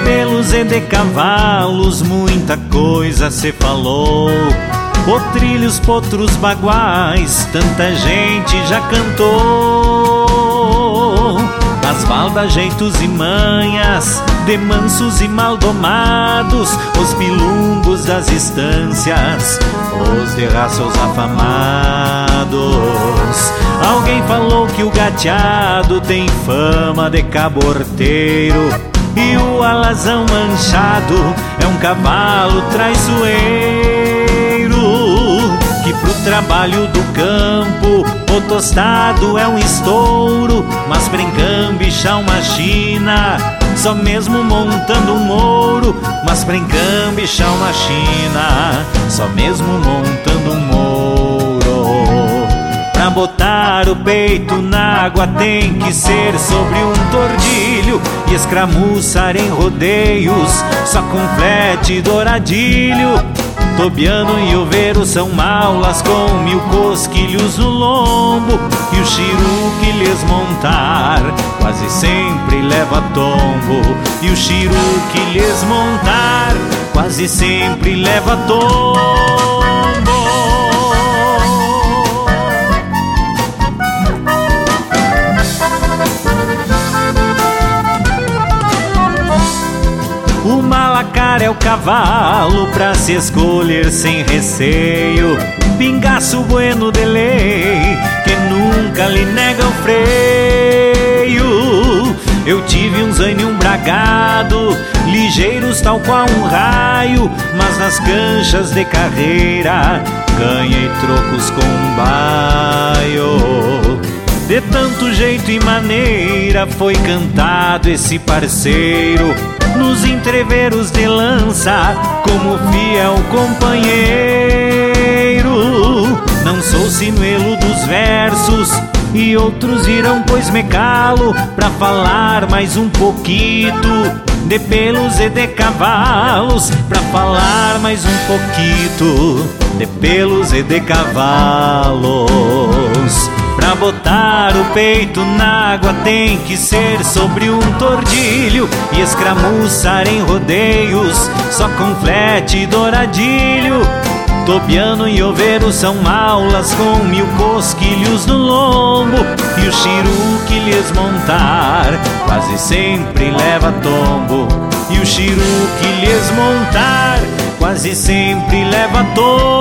pelos e de cavalos, muita coisa se falou. Potrilhos, potros, baguais, tanta gente já cantou. As valdas, jeitos e manhas, de mansos e maldomados, os pilungos das estâncias, os de raças afamados. Alguém falou que o gateado tem fama de caborteiro, e o alazão manchado é um cavalo traiçoeiro, que pro trabalho do campo o tostado é um estouro, mas pra encambichar uma china, só mesmo montando um mouro. Mas pra encambichar uma china, só mesmo montando um mouro. Pra botar o peito na água tem que ser sobre um tordilho, e escramuçar em rodeios só com flete e douradilho. Tobiano e Oveiro são maulas com 1000 cosquilhos no lombo, e o chiru que lhes montar quase sempre leva tombo. E o chiru que lhes montar quase sempre leva tombo. O malacar é o cavalo pra se escolher sem receio, pingaço bueno de lei que nunca lhe nega o freio. Eu tive um zaino bragado, ligeiros tal qual um raio, mas nas canchas de carreira ganhei trocos com baio. De tanto jeito e maneira foi cantado esse parceiro, nos entreveros de lança como fiel companheiro. Não sou sinuelo dos versos e outros irão pois me calo pra falar mais um pouquito de pelos e de cavalos, pra falar mais um pouquito de pelos e de cavalos. Pra botar o peito na água tem que ser sobre um tordilho, e escramuçar em rodeios só com flete e douradilho. Tobiano e Oveiro são maulas com 1000 cosquilhos no lombo, e o chiru que lhes montar quase sempre leva tombo. E o chiru que lhes montar quase sempre leva tombo.